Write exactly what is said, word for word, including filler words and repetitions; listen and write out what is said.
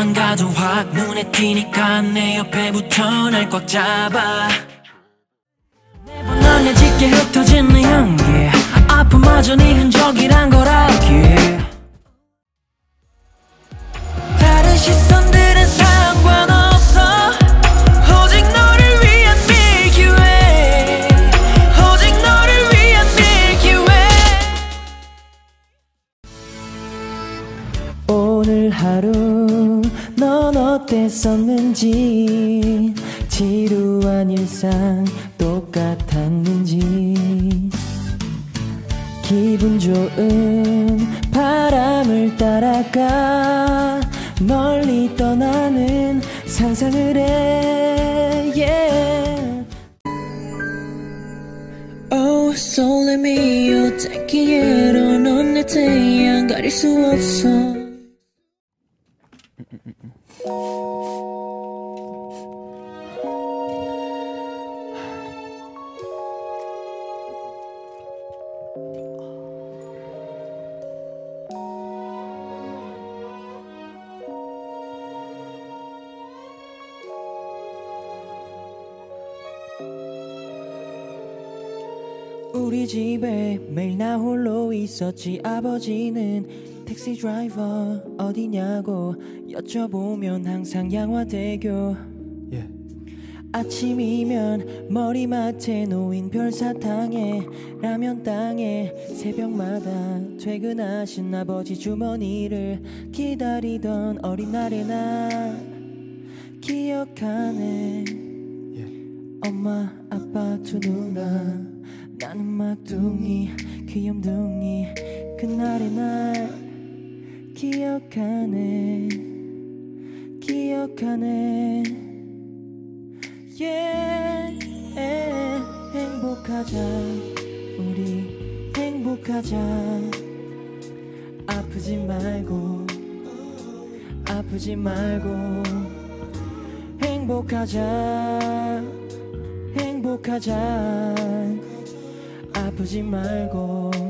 너만 가도 확 눈에 띄니까 내 옆에 붙어 날 꽉 잡아. 매번 넌 짙게 흩어진 네 향기 아픔마저 네 흔적이란 걸 알기에 다른 시선들은 상관없어 오직 너를 위한 Milky Way 오직 너를 위한 Milky Way. 오늘 하루 넌 어땠었는지 지루한 일상 똑같았는지 기분 좋은 바람을 따라가 멀리 떠나는 상상을 해 yeah. Oh so let me you 닿기에로 넌 내 태양 가릴 수 없어. 우리 집에 매일 나 홀로 있었지. 아버지는 택시 드라이버 어디냐고 여쭤보면 항상 양화대교 yeah. 아침이면 머리맡에 놓인 별사탕에 라면 땅에 새벽마다 퇴근하신 아버지 주머니를 기다리던 어린 날의 나 기억하네 yeah. 엄마 아빠 두 누나 나는 막둥이 귀염둥이 그날의 날 기억하네 기억하네 yeah, yeah. 행복하자 우리 행복하자 아프지 말고 아프지 말고 행복하자 행복하자 아프지 말고